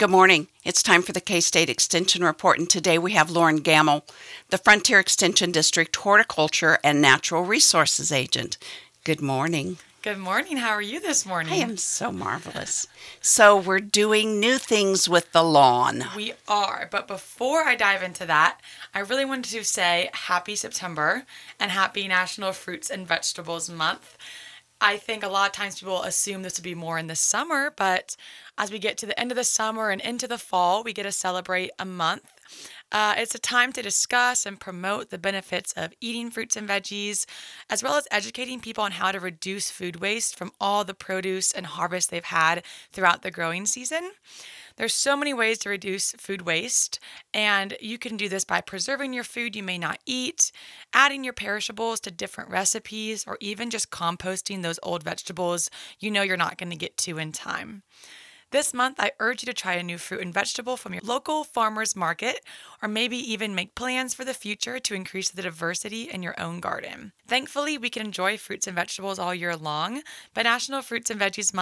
Good morning. It's time for the K-State Extension Report, and today we have Lauren Gamble, the Frontier Extension District Horticulture and Natural Resources Agent. Good morning. Good morning. How are you this morning? I am so marvelous. So we're doing new things with the lawn. We are, but before I dive into that, I really wanted to say happy September and happy National Fruits and Vegetables Month. I think a lot of times people assume this would be more in the summer, but as we get to the end of the summer and into the fall, we get to celebrate a month. It's a time to discuss and promote the benefits of eating fruits and veggies, as well as educating people on how to reduce food waste from all the produce and harvest they've had throughout the growing season. There's so many ways to reduce food waste, and you can do this by preserving your food you may not eat, adding your perishables to different recipes, or even just composting those old vegetables you know you're not going to get to in time. This month, I urge you to try a new fruit and vegetable from your local farmer's market, or maybe even make plans for the future to increase the diversity in your own garden. Thankfully, we can enjoy fruits and vegetables all year long, but enjoy National Fruits and Veggies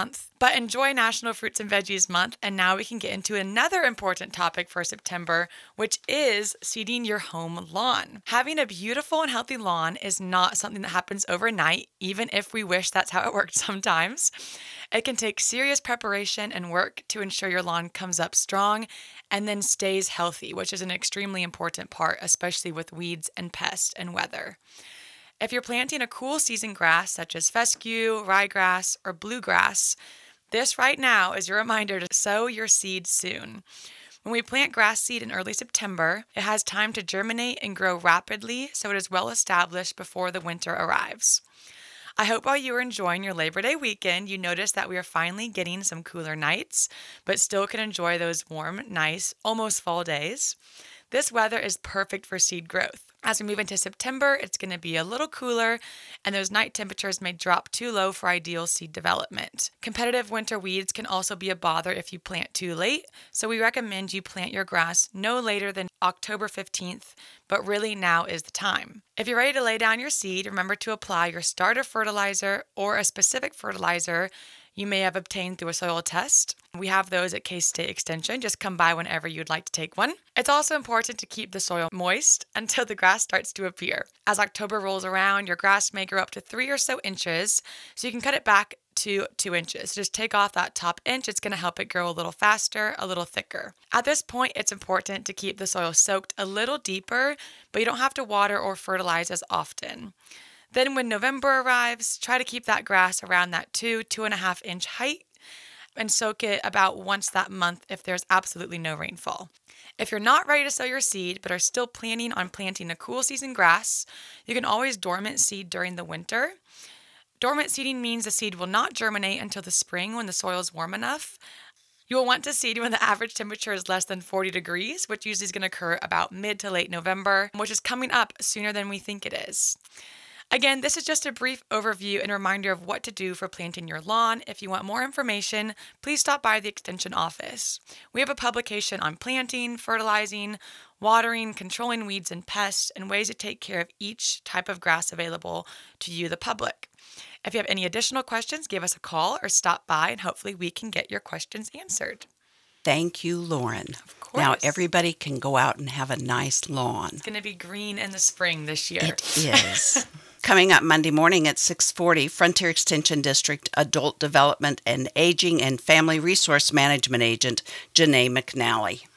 Month, and now we can get into another important topic for September, which is seeding your home lawn. Having a beautiful and healthy lawn is not something that happens overnight, even if we wish that's how it worked sometimes. It can take serious preparation and work to ensure your lawn comes up strong and then stays healthy, which is an extremely important part, especially with weeds and pests and weather. If you're planting a cool season grass such as fescue, ryegrass, or bluegrass, this right now is your reminder to sow your seed soon. When we plant grass seed in early September, it has time to germinate and grow rapidly, so it is well established before the winter arrives. I hope while you are enjoying your Labor Day weekend, you notice that we are finally getting some cooler nights, but still can enjoy those warm, nice, almost fall days. This weather is perfect for seed growth. As we move into September, it's going to be a little cooler, and those night temperatures may drop too low for ideal seed development. Competitive winter weeds can also be a bother if you plant too late, so we recommend you plant your grass no later than October 15th, but really now is the time. If you're ready to lay down your seed, remember to apply your starter fertilizer or a specific fertilizer you may have obtained through a soil test. We have those at K-State Extension. Just come by whenever you'd like to take one. It's also important to keep the soil moist until the grass starts to appear. As October rolls around, your grass may grow up to 3 or so inches, so you can cut it back to 2 inches. Just take off that top inch. It's going to help it grow a little faster, a little thicker. At this point, it's important to keep the soil soaked a little deeper, but you don't have to water or fertilize as often. Then when November arrives, try to keep that grass around that 2.5 inch height and soak it about once that month if there's absolutely no rainfall. If you're not ready to sow your seed but are still planning on planting a cool season grass, you can always dormant seed during the winter. Dormant seeding means the seed will not germinate until the spring when the soil is warm enough. You will want to seed when the average temperature is less than 40 degrees, which usually is going to occur about mid to late November, which is coming up sooner than we think it is. Again, this is just a brief overview and reminder of what to do for planting your lawn. If you want more information, please stop by the Extension office. We have a publication on planting, fertilizing, watering, controlling weeds and pests, and ways to take care of each type of grass available to you, the public. If you have any additional questions, give us a call or stop by, and hopefully we can get your questions answered. Thank you, Lauren. Of course. Now everybody can go out and have a nice lawn. It's going to be green in the spring this year. It is. Coming up Monday morning at 6:40, Frontier Extension District Adult Development and Aging and Family Resource Management Agent Janae McNally.